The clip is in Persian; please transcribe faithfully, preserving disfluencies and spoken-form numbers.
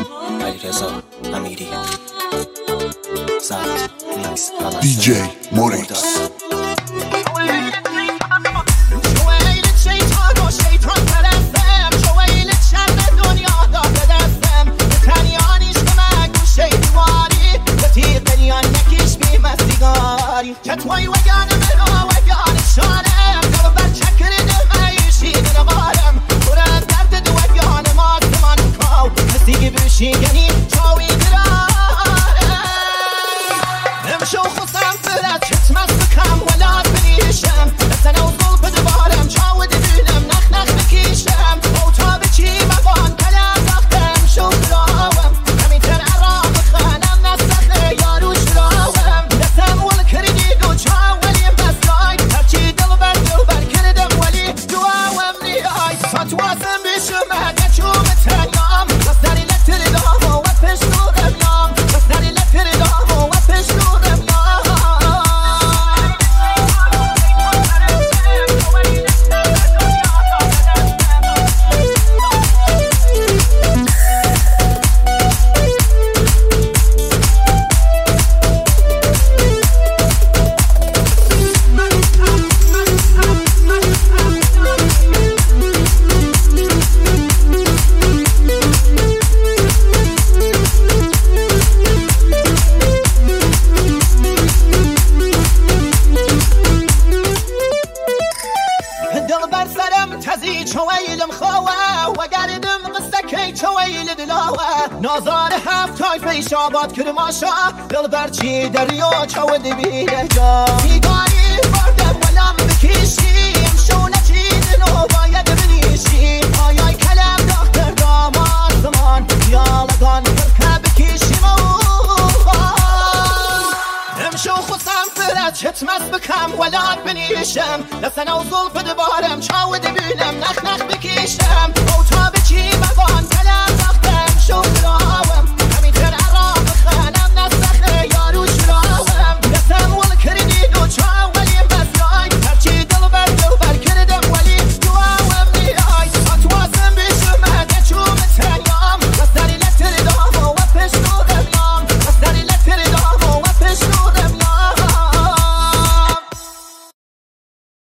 علیرضا امیری زد میکس دی جی موریکس چطوری وگانه مرا وگانه شانم دلو بر چکر دل عیشی دل غارم برم درد دو وگانه ما زمان کاو نسیگی بشیگنی چاوی درارم نمشو خصم فرد چتمت بکم ولاد بنیشم نسنه و ظلف دوارم چاو دبینم نخ نخ بکیشم او تا بچی مبان کلم داختم شو دراوم همین تر عرام خانم نسخه یاروش دراوم نسم ول کردی چاولی مسای هرچی دل بر دل بر کردم ولی دعاوم نیای فتوازم بیشم اگه چوب تنیام بس داری لتر دام و پش نورم یام بس داری لتر دام و پش نورم یام نازار هفت تای پیش آباد کرد ماشا دل برچی دریا چاود بیده جا میگاری بردم ولم بکشیم شونه چیدن و باید بنیشیم آیای کلم داختر داماد زمان یالگان برکه بکشیم امشو خودم فرد چتمت بکم ولاد بنیشم لسنه و ظلف دبارم چاود بینم نخ نخ بکشم